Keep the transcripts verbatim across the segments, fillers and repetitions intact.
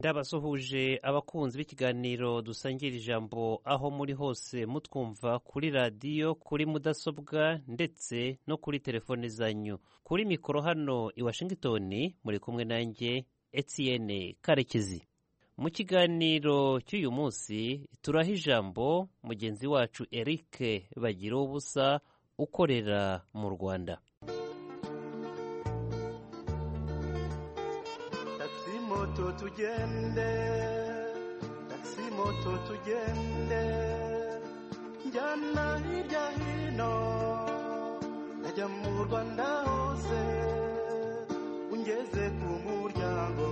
Ndabasuhuje abakunzi b'ikiganiro dusangira ijambo aho muri hose mutwumva kuri radiyo, kuri mudasobwa ndetse no kuri telefone zanyu. Kuri mikoro hano i Washington muri kumwe nanjye Etienne Karekezi. Mu kiganiro cy'uyu munsi turaha ijambo mugenzi wacu Eric Bagiruwubusa ukorera mu Rwanda. Moto tugende, taxi moto tugende, njyana hirya hino, najya mu Rwanda hose, ungeze ku muryango.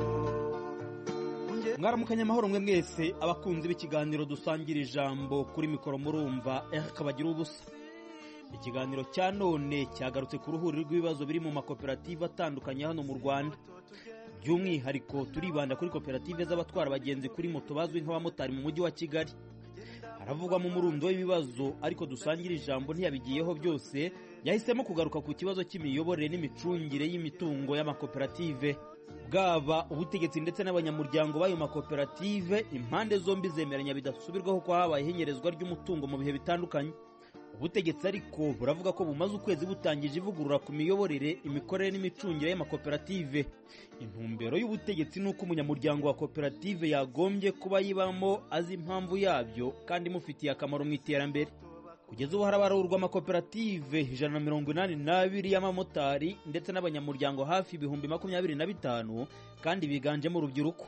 Mwaramukanye amahoro mwe mwese abakunzi b'ikiganiro dusangira ijambo, kuri mikoro murumva Eric Bagiruwubusa. Ikiganiro cya none cyagarutse ku ruhuri rw'ibibazo biri mu makoperative atandukanye hano mu Rwanda. By'umwihariko turibanda kuri koperative z'abatwara abagenzi kuri moto bazwi nk'abamotari mu mujyi wa Kigali. Haravugwa mu murundo w'ibibazo, ariko dusangira ijambo ntiyabigiyeho byose, yahisemo kugaruka ku kibazo cy'imiyoborere n'imicungire y'imitungo y'amakoperative. Bwaba ubutegetsi ndetse n'abanyamuryango b'ayo makoperative, impande zombi zemeranya bidasubirwaho ko habaye ihenyerezwa ry'umutungo mu bihe bitandukanye. Ubutegetsi ariko buravuga ko bumaze ukwezi butangije ivugurura ku miyoborere, imikorere n'imicungire y'amakoperative. Intumbero y'ubutegetsi nuko umunyamuryango wa koperative yagombye kuba yibamo azi impamvu yabyo kandi mufitiye akamaro mu iterambere. Kugeza ubu harabarurwa amakoperative ijana na mirongo inani n'abiri y'amamotari ndetse n'abanyamuryango hafi ibihumbi makumyabiri na bitanu, kandi biganjemo urubyiruko.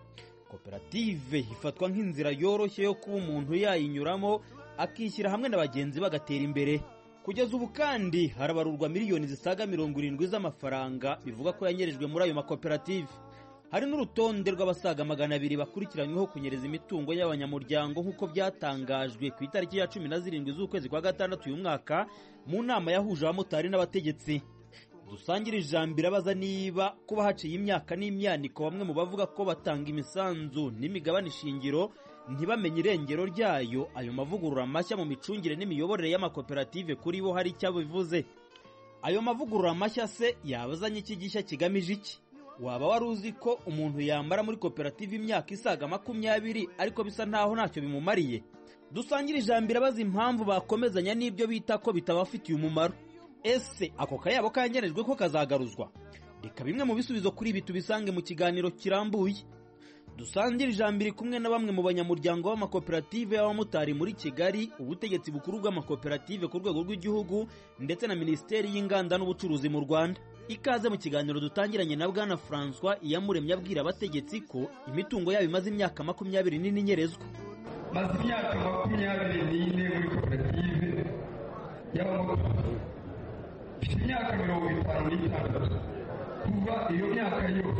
Koperative ifatwa nk'inzira yoroshye yo kuba umuntu yayinyuramo akishyira hamwe n'abagenzi bagatera imbere. Kugeza ubu kandi harabarurwa miliyoni zisaga mirongo irindwi z'amafaranga bivuga ko yanyerejwe muri ayo makoperative. Hari n'urutonde rw'abasaga magana abiri bakurikiranyweho kunyereza imitungo y'abanyamuryango nk'uko byatangajwe ku itariki ya cumi na zirindwi z'ukwezi kwa gatandatu uyu mwaka mu nama yahuje abamotari n'abategetsi. Dusangira ijambo irabaza niba kuba haciye imyaka n'imyaniko bamwe mu bavuga ko batanga imisanzu n'imigabane shingiro ntibamenye irengero ryayo, ayo mavugurura mashya mu micungire n'imiyoborere y'amakoperative kuri bo hari icyo bivuze. Ayo mavugurura mashya se yabazanye iki gishya kigamije iki? Waba wari uzi ko umuntu yambara muri koperative imyaka isaga makumyabiri ariko bisa ntaho ntacyo bimumariye? Dusangira ijambo irabaza impamvu bakomezanya n'ibyo bita ko bitabafitiye umumaro. Ese ako kayabo kanyenejwe ko kazagaruzwa? Reka bimwe mu bisubizo kuri ibi tubisange mu kiganiro kirambuye. Dusangira ijambo iri kumwe na bamwe mu banyamuryango b'amakoperative y'abamotari muri Kigali, ubutegetsi bukuru bw'amakoperative ku rwego rw'igihugu ndetse na Minisiteri y'Inganda n'Ubucuruzi mu Rwanda. Ikaze mu kiganiro dutangiranye na Bwana François Iyamuremye abwira abategetsi ko imitungo yabo imaze imyaka makumyabiri n'ine inyerezwa. Maze imyaka makumyabiri n'ine muri koperative y'abamotari. Ifite imyaka mirongo itanu n'itandatu. Kuva iyo myaka yose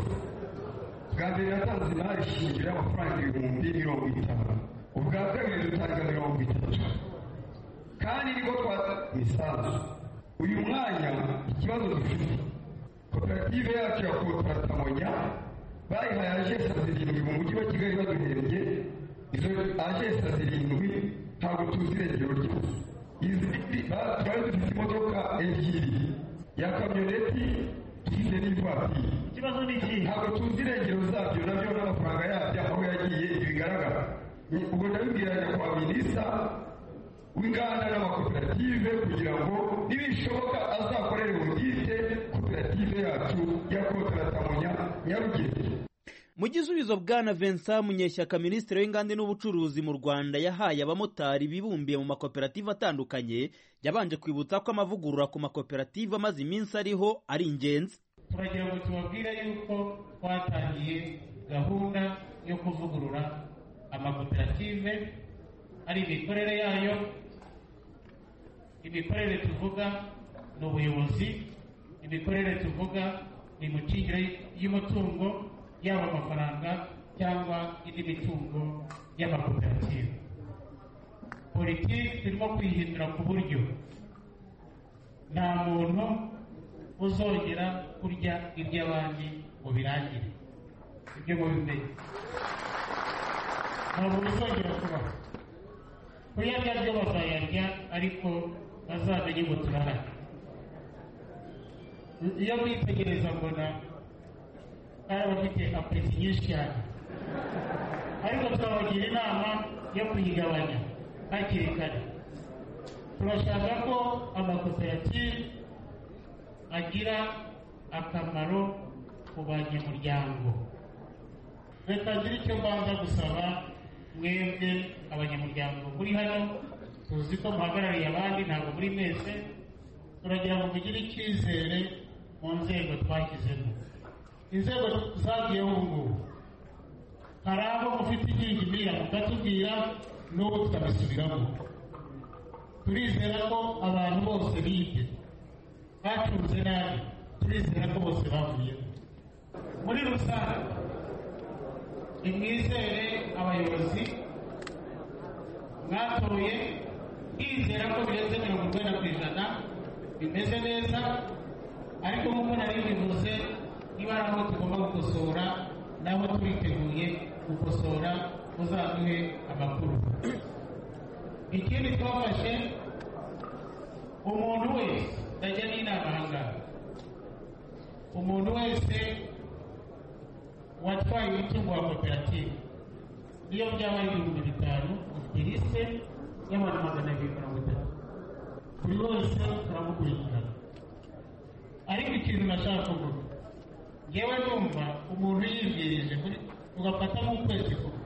bwa mbere natanze imari shingiro y'amafaranga ibihumbi mirongo itanu, ubwa kabiri dutanga mirongo itatu, kandi niko twatanga imisanzu. Uyu mwanya ikibazo dufite, koperative yacu ya Kotramonya bayihaye ajesa zirindwi mu mujyi wa Kigali baduhembye. Izo ajesa zirindwi ntabwo tuzi irengero ryose. Izi twari dufite imodoka ebyiri, ya kamyoneti dufite n'ivatiri. Ikibazo ni iki? Ntabwo tuzi irengero zabyo nabyo n'amafaranga yabyo aho yagiye bigaragara. Ubwo ndabibwiranya kwa Minisita w'Inganda n'amakoperative kugira ngo nibishoboka azakorere audite koperative yacu ya Kotramonya Nyarugenge. Mu gisubizo Bwana Vincent Munyeshyaka, Minisitiri w'Inganda n'Ubucuruzi mu Rwanda, yahaye abamotari bibumbiye mu makoperative atandukanye, yabanje kwibutsa ko amavugurura ku makoperative amaze iminsi ariho ari ingenzi. Turagira ngo tubabwire yuko twatangiye gahunda yo kuvugurura amakoperative, ari imikorere yayo. Imikorere tuvuga ni ubuyobozi, imikorere tuvuga ni imicungire y'umutungo, yaba amafaranga cyangwa indi mitungo y'amakoperative. Politiki turimo kwihindura ku buryo nta muntu uzongera kurya iby'abandi ngo birangire. Ibyo mubimenye, nta muntu uzongera kubaho. Kuyarya byo bazayarya, ariko bazamenye ngo turahari. Iyo mwitegereza mbona hari abafite apureti nyinshi cyane, ariko tukabagira inama yo kuyigabanya hakiri kare. Turashaka ko amakoperative agira akamaro ku banyamuryango. Reka ngire icyo mbanza gusaba mwebwe abanyamuryango muri hano, tuzi ko muhagarariye abandi, ntabwo muri mwese. Turagira ngo mugire icyizere mu nzego twashyizemo. Inzego zagiyeho ubu ngubu, hari abo mufite ingingimira mukatubwira n'ubu tukabisubiramo. Turizera ko abantu bose bibye bacunze nabi, turizera ko bose bavuyemo. Muri rusange nimwizere abayobozi mwatoye, bizera ko birenze mirongo icyenda ku ijana bimeze neza, ariko nk'uko nari bivuze, niba ari aho tugomba gukosora naho turiteguye gukosora, muzaduhe amakuru. Ikindi twafashe, umuntu wese ndajya n'inama ahangaha, umuntu wese watwaye umutungo wa koperative niyo byaba ari ibihumbi bitanu, ufite lisite y'abantu magana abiri mirongo itatu, buri wese turamukurikirana. Ariko ikintu nashaka kuvuga, ngewe numva umuntu yibwirije ugafata nk'ukwezi kumwe,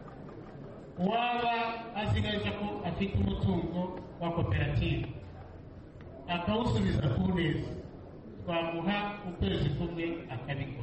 waba azi neza ko afite umutungo wa koperative akawusubiza ku neza, twamuha ukwezi kumwe akabikora.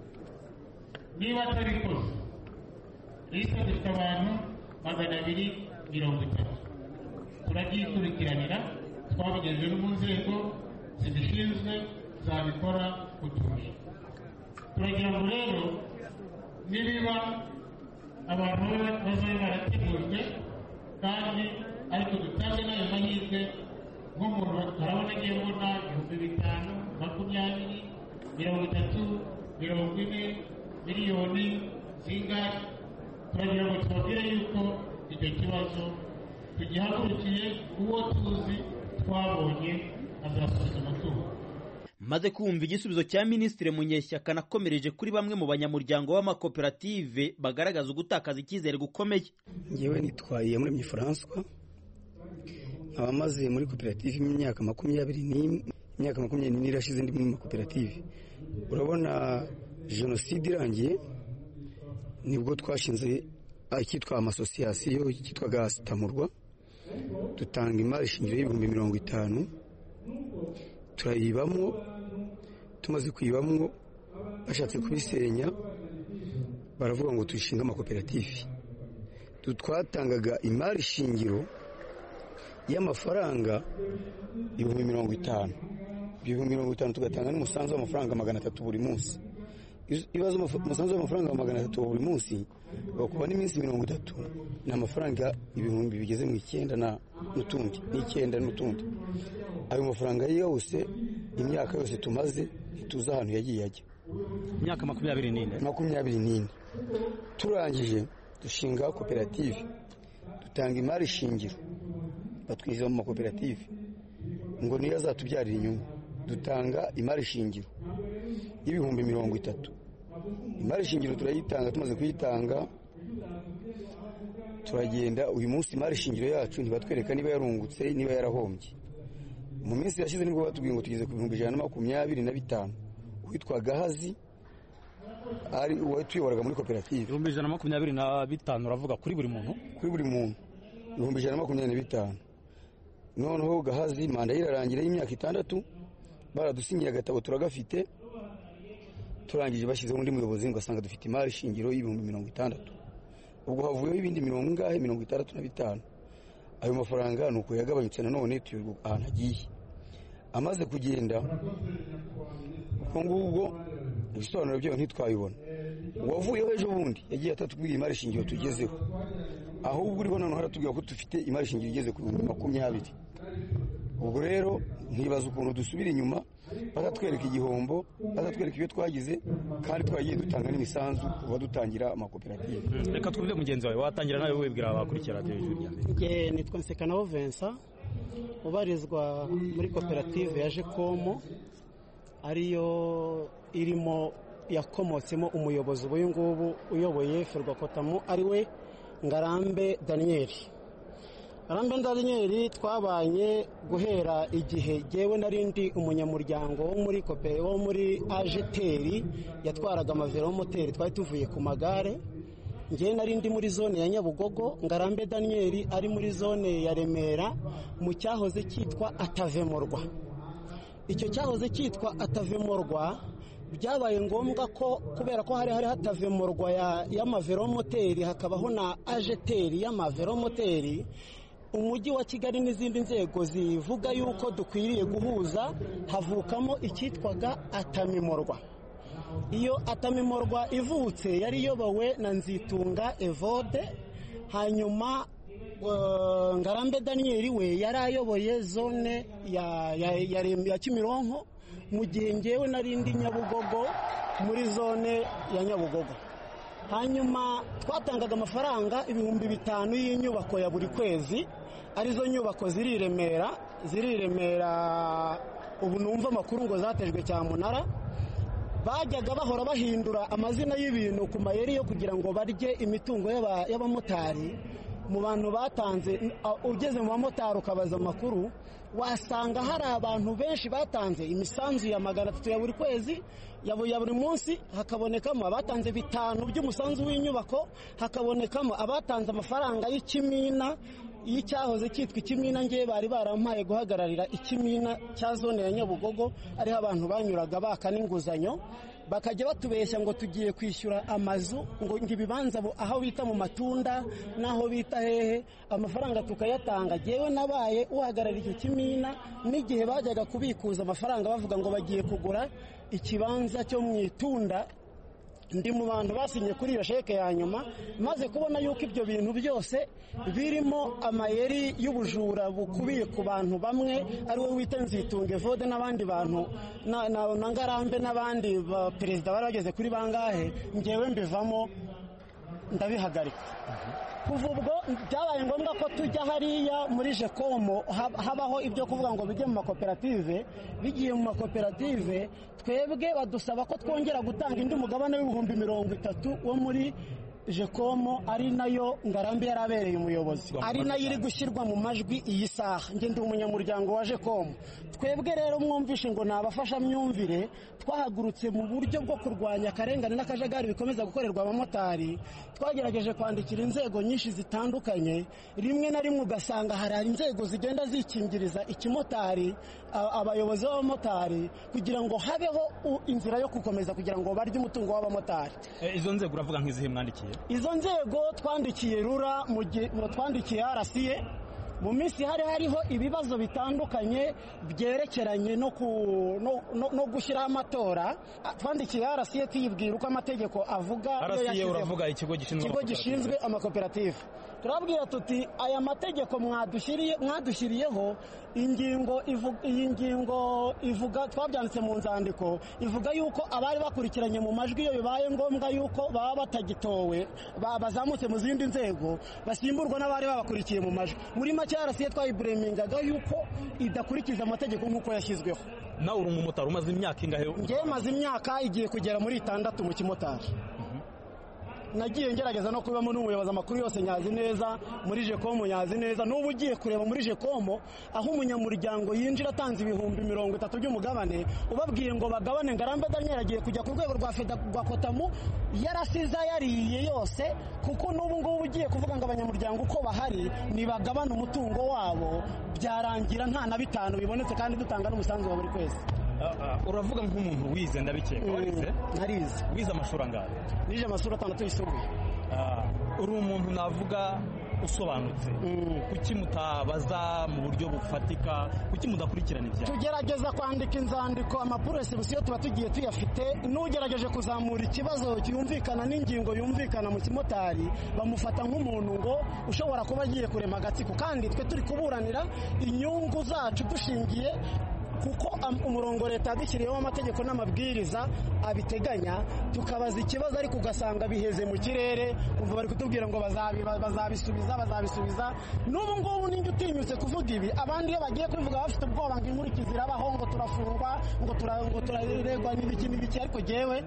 Niba atabikoze, lisite dufite abantu magana abiri mirongo itatu, turabyikurikiranira, twabigejeje no mu nzego zibishinzwe zabikora kuturusha. Turagira ngo rero nibiba abantu bazabe barategujwe, kandi ariko dutange n'ayo mahirwe. Nk'umuntu arabona agiye mbona ibihumbi bitanu, makumyabiri, mirongo itatu, mirongo ine, miliyoni zingahe. Turagira ngo tubabwire yuko icyo kibazo tugihagurukiye, uwo tuzi twabonye azasubiza umutungo. Maze kumva igisubizo cya Minisitiri Munyeshyaka, nakomereje kuri bamwe mu banyamuryango b'amakoperative bagaragaza ugutakaza icyizere gukomeye. Ngewe nitwaye Iyamuremye François, nkaba maze muri koperative imyaka makumyabiri n'ine, imyaka makumyabiri n'ine irashize ndi muri makoperative. Urabona jenoside irangiye nibwo twashinze icyitwa amasosiyasiyo cyitwaga Sitamurwa, dutanga imari shingiro y'ibihumbi mirongo itanu, turayibamo. Tumaze kuyibamo bashatse kubisenya, baravuga ngo dushinga amakoperative. Twatangaga imari shingiro y'amafaranga ibihumbi mirongo itanu, ibihumbi mirongo itanu tugatanga n'umusanzu w'amafaranga magana atatu buri munsi. Ibibazo umusanzu w'amafaranga magana atatu buri munsi bakuba n'iminsi mirongo itatu, ni amafaranga ibihumbi bigeze mu icyenda na n'utundi n'icyenda n'utundi. Ayo mafaranga yose imyaka yose tumaze ntituzi ahantu yagiye ajya. Imyaka makumyabiri n'ine makumyabiri n'ine turangije dushinga koperative, dutanga imari shingiro, batwiza mu makoperative ngo niyo azatubyarira inyungu. Dutanga imari shingiro y'ibihumbi mirongo itatu. Imari shingiro turayitanga, tumaze kuyitanga turagenda. Uyu munsi imari shingiro yacu ntibatwereka niba yarungutse niba yarahombye. Mu minsi yashize nibwo batubwiye ngo tugeze ku bihumbi ijana na makumyabiri na bitanu. Witwa Gahazi ari uwo tuyoboraga muri koperative. Ibihumbi ijana na makumyabiri na bitanu uravuga kuri buri muntu? Kuri buri muntu ibihumbi ijana na makumyabiri na bitanu. Noneho Gahazi manda irarangira y'imyaka itandatu, baradusinyiye agatabo turagafite. Turangije bashyizeho undi muyobozi ngo asanga dufite imari shingiro y'ibihumbi mirongo itandatu. Ubwo havuyeho ibindi mirongo ngahe mirongo itandatu na bitanu. Ayo mafaranga nuko yagabanyutse nanone tuyurwa ahantu agiye. Amaze kugenda ubwo ngubwo ibisobanuro byo ntitwabibona. Uwavuyeho ejo bundi yagiye atatubwira imari shingiro tugezeho, ahubwo uriho none haratubwira ko dufite imari shingiro igeze ku bihumbi makumyabiri. Ubwo rero ntibaza ukuntu dusubira inyuma, bakatwereka igihombo, bakatwereka ibyo twagize, kandi twagiye dutanga n'imisanzu kuba dutangira amakoperative. Reka twumve mugenzi wawe, watangira nawe wibwira abakurikira televiziyo ryanjye. Nge nitwa Nsekanaho Vincent, ubarizwa muri koperative ya Jekomo, ariyo irimo yakomotsemo umuyobozi ubu ngubu uyoboye Ferwakotamu ari we Ngarambe Daniel. Ngarambe Daniel twabanye guhera igihe jewe narindi umunyamuryango wo muri kope wo muri Ajeteri yatwaraga amavelomoteri twari tuvuye ku magare. Ngewe narindi muri zone ya Nyabugogo, Ngarambe Daniel ari muri zone ya Remera mu cyahoze cyitwa Atavemorwa. Icyo cyahoze cyitwa Atavemorwa byabaye ngombwa ko kubera ko hari hari hatavemorwa ya y'amavelomoteri hakabaho na Ajeteri y'amavelomoteri, umujyi wa Kigali n'izindi nzego zivuga yuko dukwiriye guhuza, havukamo icyitwaga Atamimorwa. Iyo Atamimorwa ivutse yari iyobowe na Nzitunga Evode, hanyuma uh, Ngarambe Daniel we yari ayoboye zone ya ya, ya, ya Kimironko, mu gihe ngewe narindi Nyabugogo muri zone ya Nyabugogo. Hanyuma twatangaga amafaranga ibihumbi bitanu y'inyubako ya buri kwezi, arizo nyubako ziri Remera ziri Remera ubu numva amakuru ngo zatejwe cyamunara. Bajyaga bahora bahindura amazina y'ibintu ku mayeri yo kugira ngo barye imitungo y'abamotari. Mu bantu batanze, ugeze mu bamotari ukabaza amakuru, wasanga hari abantu benshi batanze imisanzu ya magana atatu ya buri kwezi ya buri munsi, hakabonekamo abatanze bitanu by'umusanzu w'inyubako, hakabonekamo abatanze amafaranga y'ikimina y'icyahoze cyitwa Ikimina. Ngiye bari barampaye guhagararira Ikimina cya zone ya Nyabugogo, ariho abantu banyuraga baka n'inguzanyo, bakajya batubeshya ngo tugiye kwishyura amazu, ngo ngibibanza aho bita mu Matunda naho bita hehe, amafaranga tukayatanga. Jewe nabaye uhagararira icyo Kimina n'igihe bajyaga kubikuza amafaranga bavuga ngo bagiye kugura ikibanza cyo mu Itunda, ndi mu bantu basinye kuri iyo sheke ya nyuma, maze kubona yuko ibyo bintu byose birimo amayeri y'ubujura bukubiye ku bantu bamwe, ari we wita Nzitunga Evode n'abandi bantu na, na, na Ngarambe n'abandi perezida bari bageze kuri bangahe, ngewe mbivamo ndabihagarika. Kuva ubwo byabaye ngombwa ko tujya hariya muri Jekomo, habaho ibyo kuvuga ngo bijye mu makoperative. Bigiye mu makoperative, twebwe badusaba ko twongera gutanga indi mugabane w'ibihumbi mirongo itatu wo muri Jekomo, ari nayo Ngarambe yarabereye umuyobozi, ari nayo iri gushyirwa mu majwi iyi saha. Nge ndi umunyamuryango wa Jekomo. Twebwe rero mwumvishe ngo nabafasha myumvire, twahagurutse mu buryo bwo kurwanya akarengane n'akajagari bikomeza gukorerwa abamotari. Twagerageje kwandikira inzego nyinshi zitandukanye, rimwe na rimwe ugasanga hari inzego zigenda zikingiriza ikimotari abayobozi b'abamotari kugira ngo habeho inzira yo gukomeza kugira ngo barye umutungo w'abamotari. E, izo nzego uravuga nk'izihe mwandikiye? Izo nzego twandikiye Rura, mu twandikiye R C A. Mu minsi hari hariho ibibazo bitandukanye byerekeranye no no, no, no gushyira amatora. Twandikiye R C A tuyibwira uko amategeko avuga. R C A uravuga ikigo gishinzwe ikigo gishinzwe amakoperative. Turabwira tuti aya mategeko mwadushyiriye mwadushyiriyeho ingingo ivuga iyi ngingo ivuga, twabyanditse mu nzandiko, ivuga yuko abari bakurikiranye mu majwi iyo bibaye ngombwa yuko baba batagitowe bazamutse mu zindi nzego basimburwa n'abari babakurikiye mu majwi. Muri make R C A twayiburemingaga yuko idakurikiza amategeko nk'uko yashyizweho. Nawe uri umumotari umaze imyaka ingahe? Ngewe maze imyaka igiye kugera muri itandatu mu kimotari. Nagiye ngerageza no kubamo n'umuyobozi amakuru yose nyazi neza, muri Jekomo nyazi neza. N'ubu ugiye kureba muri Jekomo aho umunyamuryango yinjira atanze ibihumbi mirongo itatu by'umugabane, ubabwiye ngo bagabane, Ngarambe Daniel agiye kujya ku rwego rwa Ferwakotamu yarasiza yariye yose, kuko n'ubu ngubu ugiye kuvuga ngo abanyamuryango uko bahari nibagabana umutungo wabo, byarangira nta na bitanu bibonetse kandi dutanga n'umusanzu wa buri kwezi. Uh, uravuga nk'umuntu wize ndabikeka. Mm, warize? Narize. Wize amashuri angahe? Nije amashuri atandatu yisumbuye. Uh, uri umuntu navuga usobanutse. Mm. Kuki mutabaza mu buryo bufatika? Kuki mudakurikirana ibya? Tugerageza kwandika inzandiko, amapuresebusiyo tuba tugiye tuyafite. N'ugerageje kuzamura ikibazo cyumvikana n'ingingo yumvikana mu kimotari, bamufata nk'umuntu ngo ushobora kuba agiye kurema agatsiko, kandi twe turi kuburanira inyungu zacu dushingiye kuko umurongo leta yadushyiriyeho amategeko n'amabwiriza abiteganya. Tukabaza ikibazo ariko ugasanga biheze mu kirere, kumva bari kutubwira ngo bazabisubiza bazabisubiza. N'ubu ngubu ninjye utinyutse kuvuga ibi, abandi iyo bagiye kubivuga bafite ubwoba ngo inkurikizi irabaho, ngo turafungwa, ngo turaregwa n'ibiki n'ibiki. Ariko jewe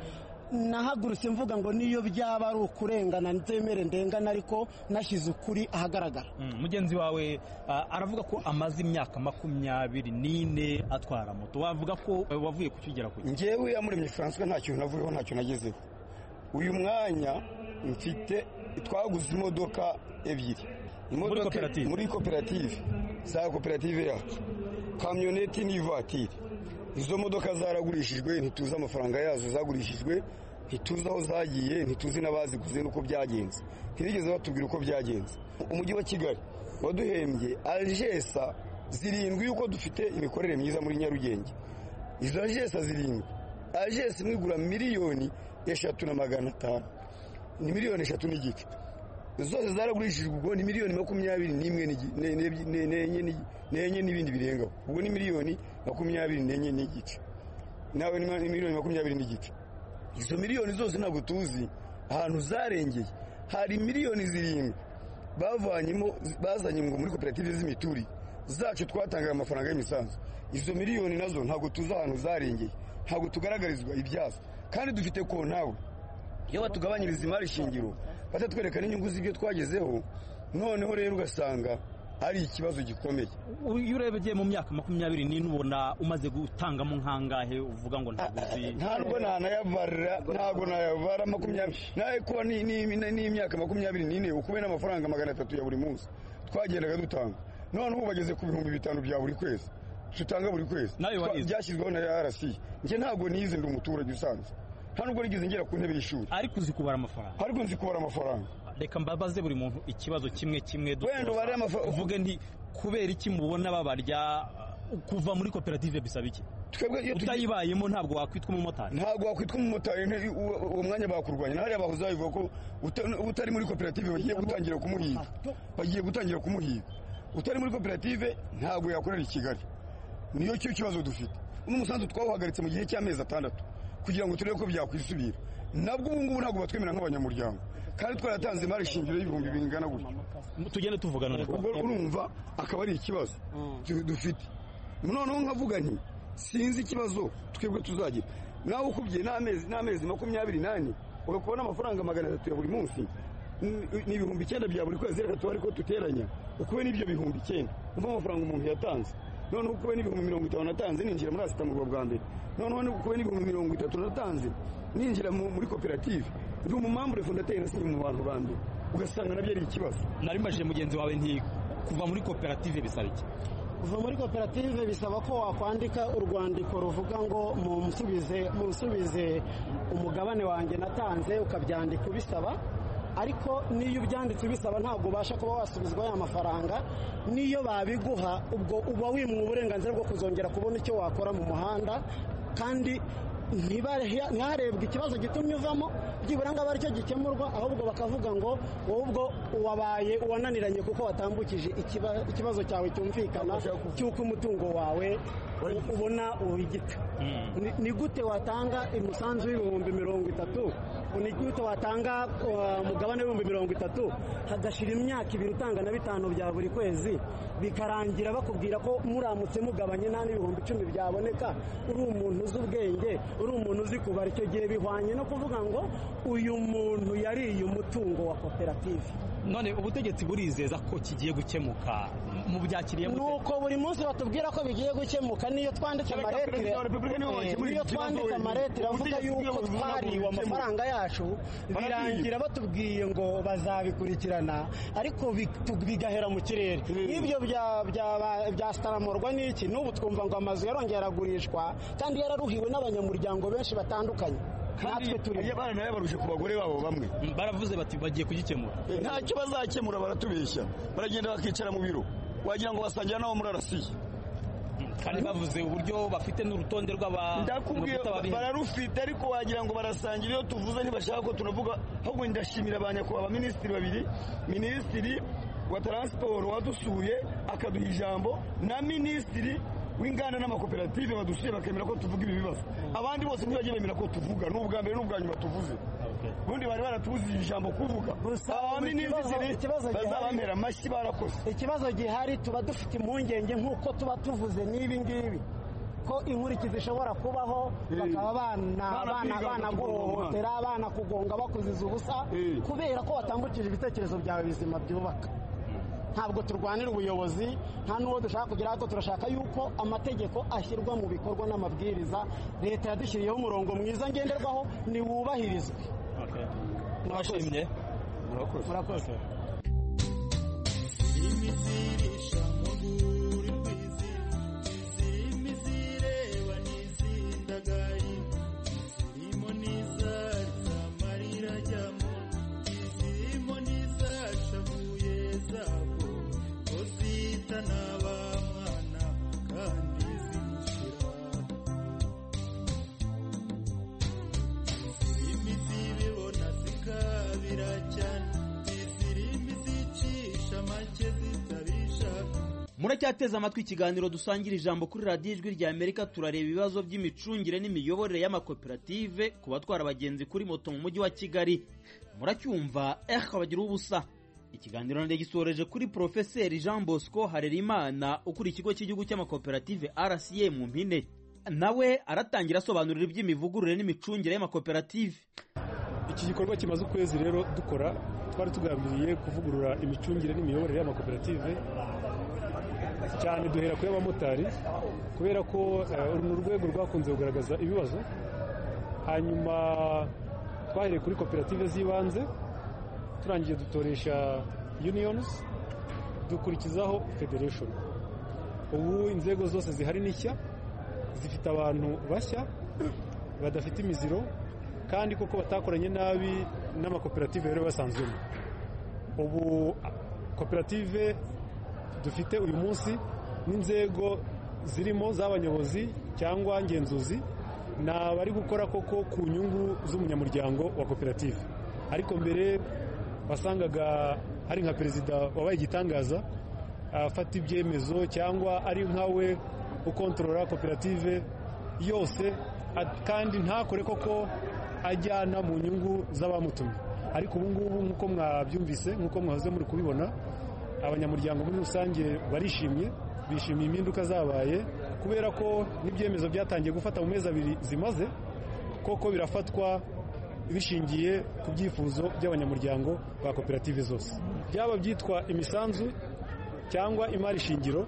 nahagurutse mvuga ngo niyo byaba ari ukurengana nzemere ndengana ariko nashyize ukuri ahagaragara. Mugenzi wawe aravuga ko amaze imyaka makumyabiri n'ine atwara moto, wavuga ko wavuye kukigera kuri? Njyewe Iyamuremye François nta kintu navuyeho, nta kintu nagezeho. Uyu mwanya mfite twaguze imodoka ebyiri muri koperative muri koperative za koperative yacu, kamyoneti n'ivatiri. Izo modoka zaragurishijwe, ntituzi amafaranga yazo zagurishijwe, ntituzi aho zagiye, ntituzi n'abaziguze nuko byagenze, ntibigeze batubwira uko byagenze. Umujyi wa Kigali waduhembye agesa zirindwi yuko dufite imikorere myiza muri Nyarugenge. Izo agesa zirindwi, agesa imwe igura miliyoni eshatu na magana atanu, ni miliyoni eshatu n'igice. Zose zaragurishijwe, ubwo ni miliyoni makumyabiri n'imwe n'enye n'ibindi birengaho, ubwo ni miliyoni makumyabiri n'enye n'igice, nawe ni miliyoni makumyabiri n'igice. Izo miliyoni zose ntabwo tuzi ahantu zarengeye. Hari miliyoni zirindwi bavanyemo bazanye ngo muri koperative z'imiturire zacu twatangaga amafaranga y'imisanzu. Izo miliyoni nazo ntabwo tuzi ahantu zarengeye, ntabwo tugaragarizwa ibyazo, kandi dufite kontawe. Iyo batugabanyiriza imari shingiro batatwereka n'inyungu z'ibyo twagezeho, noneho rero ugasanga ari ikibazo gikomeye. Iyo urebye mu myaka makumyabiri n'ine ubona umaze gutangamo nkangahe uvuga ngo ntaguzi? Ntabwo nanayabara, ntabwo nayabara makumyabiri naye kuba n'imyaka makumyabiri n'ine ukube n'amafaranga magana atatu ya buri munsi twagendaga dutanga, none ubu bageze ku bihumbi bitanu bya buri kwezi tutanga buri kwezi, byashyizweho na R C. Njye ntabwo nize, ndi umuturage usanzwe, nta nubwo nigeze ngera ku ntebe y'ishuri, ariko uzi kubara amafaranga. Ariko nzi kubara amafaranga. Reka mbabaze buri muntu ikibazo kimwe kimwe, uvuge nti kubera iki mubona babarya? Kuva muri koperative bisaba iki? Utayibayemo ntabwo wakwitwa umumotari. Ntabwo wakwitwa umumotari, uwo mwanya bakurwanya. Hariya bahoze bavuga ko utari muri koperative bagiye gutangira kumuhiga, bagiye gutangira kumuhiga. Utari muri koperative ntabwo yakorera i Kigali. Niyo cyo kibazo dufite. N'umusanzu twawuhagaritse mu gihe cy'amezi atandatu kugira ngo turebe ko byakwisubira. Nabwo ubu ngubu ntabwo batwemera nk'abanyamuryango, kandi twaratanze imari shingiro y'ibihumbi bingana gutyo. Tugende tuvugana rero, urumva akaba ari ikibazo dufite. Noneho nkavuga nti sinzi ikibazo twebwe tuzagira. Nawe ukubye n'amezi n'amezi makumyabiri nane ugakubona amafaranga magana atatu ya buri munsi, ni ibihumbi icyenda bya buri kwezi. Reka tuba ariko duteranya ukube n'ibyo bihumbi icyenda, umva amafaranga umuntu yatanze. Noneho ukube n'ibihumbi mirongo itanu natanze ninjira muri asitamurwa bwa mbere, noneho ukube n'ibihumbi mirongo itatu natanze ninjira muri koperative. Ndi umumambure fondateri nasinye mu bantu ba mbere, ugasanga nabyo ari ikibazo. Nari mbajije mugenzi wawe nti kuva muri koperative bisaba iki? Kuva muri koperative bisaba ko wakwandika urwandiko ruvuga ngo mumusubize mumusubize umugabane wanjye natanze, ukabyandika ubisaba. Ariko niyo ubyanditse ubisaba ntabwo ubasha kuba wasubizwa ya mafaranga. Niyo babiguha ubwo uba wimwe uburenganzira bwo kuzongera kubona icyo wakora mu muhanda, kandi ntiharebwe ikibazo gitumye uvamo, byibura ngo abe aricyo gikemurwa, ahubwo bakavuga ngo wowe ubwo wabaye uwananiranye kuko watambukije ikibazo cyawe cyumvikana cy'uko umutungo wawe ubona ubigita. Ni gute watanga umusanzu w'ibihumbi mirongo itatu, ni gute watanga umugabane w'ibihumbi mirongo itatu hagashira imyaka ibiri utanga na bitanu bya buri kwezi, bikarangira bakubwira ko muramutse mugabanye nta n'ibihumbi icumi byaboneka? Uri umuntu uzi ubwenge, uri umuntu uzi kubara, icyo gihe bihwanye no kuvuga ngo uyu muntu yariye umutungo wa koperative. None ubutegetsi burizeza ko kigiye gukemuka, mu byakiriye mute? Nuko buri munsi batubwira ko bigiye gukemuka. Niyo twanditse amaretire niyo twanditse amaretire avuga yuko twariwe amafaranga yacu, birangira batubwiye ngo bazabikurikirana, ariko bigahera mu kirere. N'ibyo bya staramorwa n'iki, n'ubu twumva ngo amazu yarongera aragurishwa kandi yararuhiwe n'abanyamuryango benshi batandukanye. Natwe turi abana nayo barushe ku bagore babo bamwe, baravuze bati bagiye kugikemura. Ntacyo bazakemura, baratubeshya. Baragenda bakicara mu biro, wagira ngo basangira nabo muri arasiye, kandi bavuze uburyo bafite n'urutonde rw'aba ndakubwiye bararufite, ariko wagira ngo barasangira. Iyo tuvuze ntibashaka ko tunavuga, ahubwo ndashimira ba nyakubahwa minisitiri babiri, minisitiri wa transport wadusuye akaduha ijambo, na minisitiri w'inganda n'amakoperative badusuye bakemera ko tuvuga ibi bibazo. Abandi bose ntibagiye bemera ko tuvuga, n'ubwa mbere n'ubwa nyuma tuvuze. Ubundi bari baratubuzije ijambo kuvuga. Abaminisitiri bazabamera amashyi, barakoze. Ikibazo gihari tuba dufite impungenge nk'uko tuba tuvuze n'ibi ngibi. ko inkurikizi ishobora kubaho bakaba banaguhohotera banakugonga bakuziza ubusa kubera ko watambukije ibitekerezo byawe bizima byubaka. Ntabwo turwanira ubuyobozi, nta n'uwo dushaka kugeraho, ko turashaka yuko amategeko ashyirwa mu bikorwa n'amabwiriza leta yadushyiriyeho umurongo mwiza ngenderwaho niwubahirizwe. Mwashimye. Murakoze. Muracyateze amatwi ikiganiro dusangira ijambo kuri radiyo Ijwi rya Amerika. Turareba ibibazo by'imicungire n'imiyoborere y'amakoperative ku batwara abagenzi kuri moto mu mujyi wa Kigali. Muracyumva eh bagira ubusa. Ikiganiro nande gisoreje kuri Profeseri Jean Bosco Harerimana ukuri ikigo cy'igihugu cy'amakoperative R C A mu mpine. Nawe aratangira asobanurira iby'imivugurure n'imicungire y'amakoperative. Iki gikorwa kimaze ukwezi rero dukora, twari tugambiriye kuvugurura imicungire n'imiyoborere y'amakoperative, cyane duhera ku y'abamotari kubera ko uru ni urwego rwakunze kugaragaza ibibazo. Hanyuma twahereye kuri koperative z'ibanze, turangije dutoresha unions, dukurikizaho federation. Ubu inzego zose zihari n'ishya, zifite abantu bashya badafite imiziro kandi koko batakoranye nabi n'amakoperative rero basanzwemo. Ubu koperative dufite uyu munsi n'inzego zirimo z'abanyobozi cyangwa ngenzuzi na bari gukora koko ku nyungu z'umunyamuryango wa koperative. Ariko mbere wasangaga hari nka perezida wabaye igitangaza afata ibyemezo cyangwa ari nkawe ukontorora koperative yose kandi ntakore koko ajyana mu nyungu z'abamutumye. Ariko ubu ngubu nk'uko mwabyumvise, nk'uko mwahoze muri kubibona, abanyamuryango muri rusange barishimye, bishimiye impinduka zabaye kubera ko n'ibyemezo byatangiye gufata mu mezi abiri zimaze koko birafatwa bishingiye ku byifuzo by'abanyamuryango ba koperative zose. Byaba byitwa imisanzu cyangwa imari shingiro,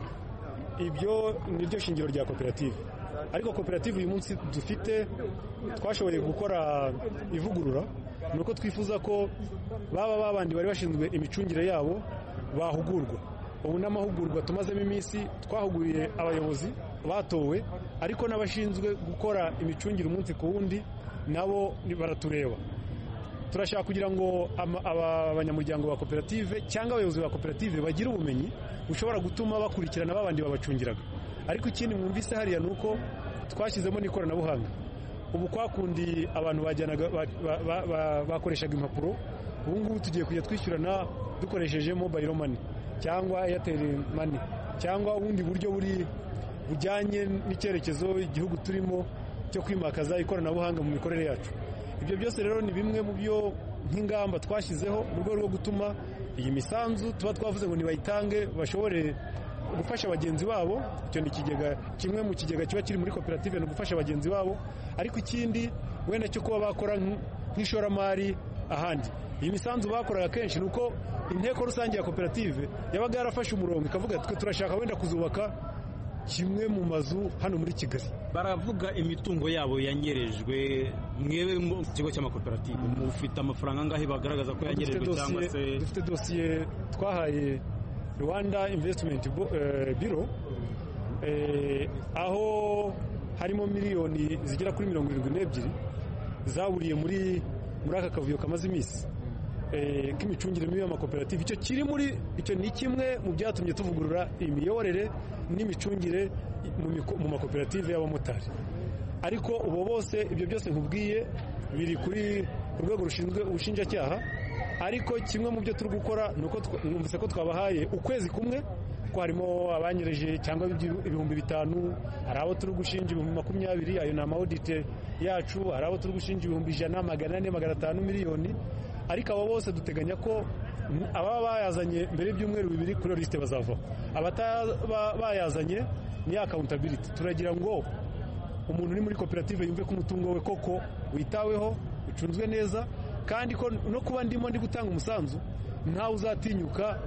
ibyo niryo shingiro rya koperative. Ariko koperative uyu munsi dufite twashoboye gukora ivugurura, nuko twifuza ko baba babandi bari bashinzwe imicungire yabo bahugurwa. Ubu n'amahugurwa tumazemo iminsi twahuguriye abayobozi batowe, ariko n'abashinzwe gukora imicungire umunsi ku wundi nabo baratureba. Turashaka kugira ngo aba banyamuryango ba koperative cyangwa abayobozi ba koperative bagire ubumenyi bushobora gutuma bakurikirana babandi babacungiraga. Ariko ikindi mwumvise hariya nuko twashyizemo n'ikoranabuhanga. Ubu kwakundi abantu bajyanaga bakoreshaga impapuro, ubu ngubu tugiye kujya twishyurana dukoresheje mobile money cyangwa Airtel money cyangwa ubundi buryo buri bujyanye n'icyerekezo igihugu turimo cyo kwimakaza ikoranabuhanga mu mikorere yacu. Ibyo byose rero ni bimwe mu byo nk'ingamba twashyizeho mu rwego rwo gutuma iyi misanzu tuba twavuze ngo nibayitange bashobore gufasha abagenzi babo. Icyo ni ikigega kimwe mu kigega kiba kiri muri koperative, no gufasha abagenzi babo. Ariko ikindi wenda cyo kuba bakora nk'ishoramari ahandi. Iyi misanzu bakoraga kenshi nuko inteko rusange ya koperative yabaga yarafashe umurongo ikavuga twe turashaka wenda kuzubaka kimwe mu mazu hano muri Kigali. Baravuga imitungo yabo yanyerejwe, mwewe mu kigo cy'amakoperative mufite amafaranga angahe bagaragaza ko yanyerejwe cyangwa se? Dufite dosiye twahaye Rwanda Investment Bureau aho harimo miliyoni zigera kuri mirongo irindwi n'ebyiri zaburiye muri muri aka kavuyo kamaze iminsi k'imicungire mibi y'amakoperative. Icyo kiri muri icyo ni kimwe mu byatumye tuvugurura imiyoborere n'imicungire mu makoperative y'abamotari. Ariko ubu bose ibyo byose nkubwiye biri kuri urwego rushinzwe ubushinjacyaha. Ariko kimwe mu byo turi gukora nuko numvise ko twabahaye ukwezi kumwe, ko harimo abanyereje cyangwa ibihumbi bitanu, hari abo turi gushinja ibihumbi makumyabiri, ayo ni amaudite yacu, hari abo turi gushinja ibihumbi ijana, magana ane, magana atanu, miliyoni. Ariko abo bose duteganya ko ababa bayazanye mbere y'ibyumweru bibiri kuri liste bazavaho. Abataba bayazanye ni accountability. Turagira ngo umuntu uri muri koperative yumve ko umutungo we koko witaweho ucunzwe neza, kandi ko no kuba ndimo ndi gutanga umusanzu ntawe uzatinyuka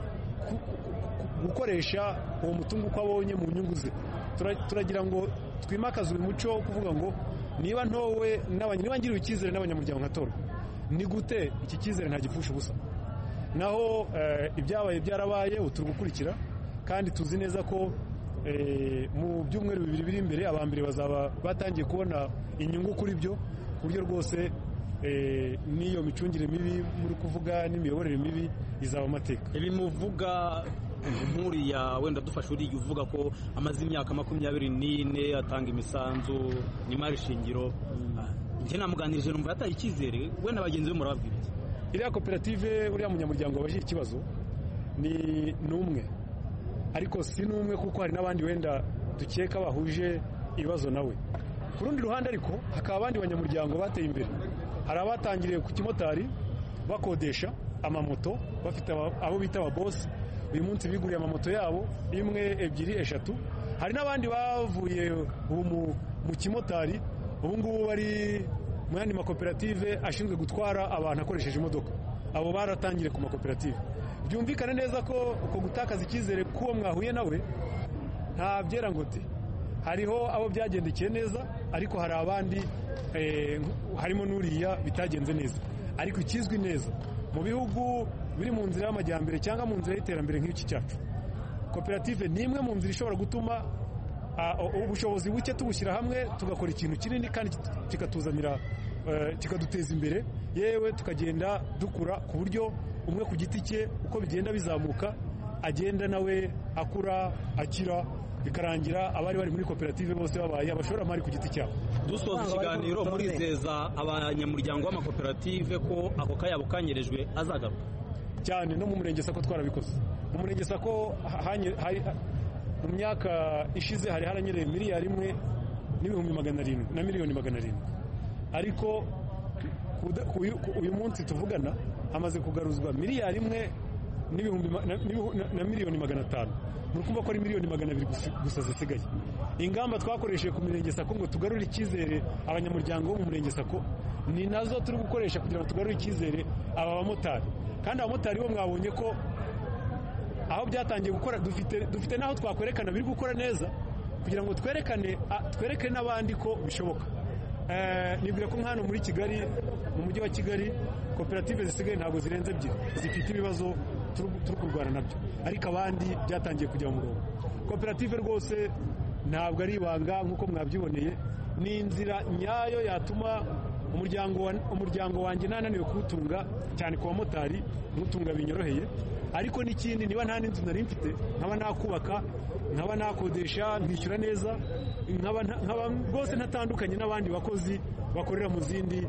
gukoresha uwo mutungo uko abonye mu nyungu ze. Turagira ngo twimakaze uyu muco wo kuvuga ngo niba ntowe niba ngiriwe icyizere n'abanyamuryango nkatorwa, ni gute iki cyizere ntagipfusha ubusa. Naho ibyabaye byarabaye, turi gukurikira kandi tuzi neza ko mu byumweru bibiri biri imbere abambere bazaba batangiye kubona inyungu kuri byo, ku buryo rwose n'iyo micungire mibi muri kuvuga n'imiyoborere mibi izaba amateka. Ibi muvuga nk'uriya wenda dufashe uriya uvuga ko amaze imyaka makumyabiri n'ine atanga imisanzu n'imari shingiro, njye namuganirije numva yataye icyizere, we na bagenzi be murababwira iki? Iriya koperative uriya munyamuryango wabajije ikibazo ni n'umwe, ariko si n'umwe kuko hari n'abandi wenda dukeka bahuje ibibazo nawe. Ku rundi ruhande ariko hakaba abandi banyamuryango bateye imbere. Hari abatangiriye ku kimotari bakodesha amamoto bafite abo bita ababosi, uyu munsi biguriye amamoto yabo imwe ebyiri eshatu. Hari n'abandi bavuye ubu mu kimotari, ubu ngubu bari mu yandi makoperative ashinzwe gutwara abantu akoresheje imodoka. Abo baratangiriye ku makoperative. Byumvikane neza ko uko gutakaza icyizere k'uwo mwahuye nawe nta byera ngo te. Hariho abo byagendekeye neza, ariko hari abandi harimo n'uriya bitagenze neza. Ariko ikizwi neza mu bihugu biri mu nzira y'amajyambere cyangwa mu nzira y'iterambere nk'iki cyacu, koperative ni imwe mu nzira ishobora gutuma ubushobozi buke tubushyira hamwe tugakora ikintu kinini kandi kikatuzanira kikaduteza imbere, yewe tukagenda dukura ku buryo umwe ku giti cye uko bigenda bizamuka agenda nawe akura akira, bikarangira abari bari muri koperative bose babaye abashoramari ku giti cyabo. Dusoza ikiganiro, murizeza abanyamuryango b'amakoperative ko ako kayabo kanyerejwe azagaruka? Cyane, no mu murenge Sako twarabikoze. Mu murenge Sako mu myaka ishize hari haranyereye miliyari imwe n'ibihumbi magana arindwi na miliyoni magana arindwi, ariko uyu munsi tuvugana hamaze kugaruzwa miliyari imwe n'ibihumbi na miliyoni magana atanu. Muri kumva ko ari miliyoni magana abiri gusa zisigaye. Ingamba twakoresheje ku mirenge Sako ngo tugarure icyizere abanyamuryango bo mu murenge Sako ni nazo turi gukoresha kugira ngo tugarure icyizere aba bamotari. Kandi abamotari bo mwabonye ko aho byatangiye gukora dufite dufite naho twakwerekana biri gukora neza, kugira ngo twerekane twereke n'abandi ko bishoboka. Nibwira ko nk'hano muri Kigali, mu mujyi wa Kigali, koperative zisigaye ntabwo zirenze ebyiri zifite ibibazo turi kurwana nabyo, ariko abandi byatangiye kujya mu murongo. Koperative rwose ntabwo ari ibanga nk'uko mwabyiboneye, ni inzira nyayo yatuma umuryango umuryango wanjye nananiwe kuwutunga, cyane ku bamotari mutunga binyoroheye. Ariko n'ikindi, niba nta n'inzu nari mfite nkaba nakubaka, nkaba nakodesha, nkishyura neza, nkaba rwose ntatandukanye n'abandi bakozi bakorera mu zindi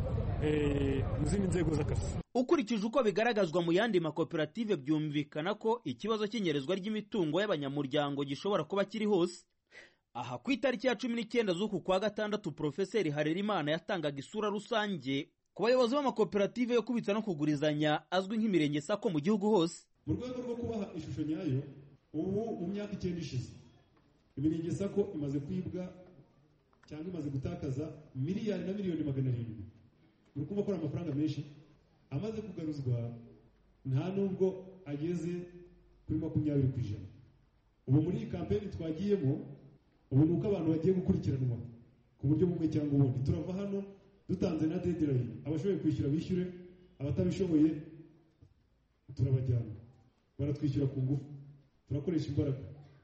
mu zindi nzego z'akazi. Ukurikije uko bigaragazwa mu yandi makoperative, byumvikana ko ikibazo cy'inyerezwa ry'imitungo y'abanyamuryango gishobora kuba kiri hose. Aha ku itariki ya cumi n'icyenda z'uku kwa gatandatu, Profeseri Harerimana yatangaga isura rusange ku bayobozi b'amakoperative yo kubitsa no kugurizanya azwi nk'imirenge Sako mu gihugu hose. Mu rwego rwo kubaha ishusho nyayo, ubu mu myaka icyenda ishize imirenge Sako imaze kwibwa cyangwa imaze gutakaza miliyari na miliyoni magana arindwi. Muri kumva ko amafaranga menshi amaze kugaruzwa, nta nubwo ageze kuri makumyabiri ku ijana. Ubu muri iyi kampeni twagiyemo, ubu ni uko abantu bagiye gukurikiranwa ku buryo bumwe cyangwa ubundi. Turava hano dutanze na deadline, abashoboye kwishyura bishyure, abatabishoboye turabajyana, baratwishyura ku ngufu, turakoresha imbaraga.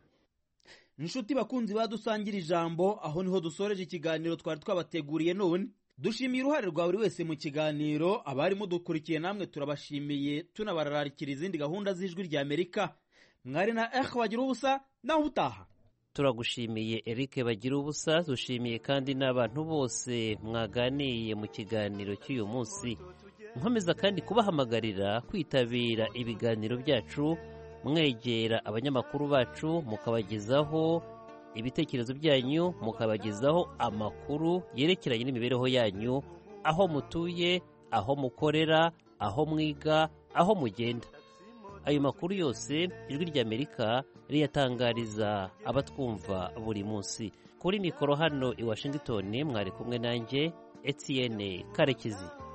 Inshuti bakunzi badusangira ijambo, aho niho dusoreje ikiganiro twari twabateguriye none. Dushimiye uruhare rwa buri wese mu kiganiro, abarimo dukurikiye namwe turabashimiye, tunabararikira izindi gahunda z'Ijwi rya Amerika. Mwari na Eric Bagira ubusa, naho utaha. Turagushimiye Eric Bagira ubusa, dushimiye kandi n'abantu bose mwaganiye mu kiganiro cy'uyu munsi. Nkomeza kandi kubahamagarira kwitabira ibiganiro byacu, mwegera abanyamakuru bacu mukabagezaho ibitekerezo byanyu, mukabagezaho amakuru yerekeranye n'imibereho yanyu, aho mutuye, aho mukorera, aho mwiga, aho mugenda. Ayo makuru yose Ijwi rya Amerika riyatangariza abatwumva buri munsi. kuri mikoro hano i Washington mwari kumwe nanjye Etienne Karekezi.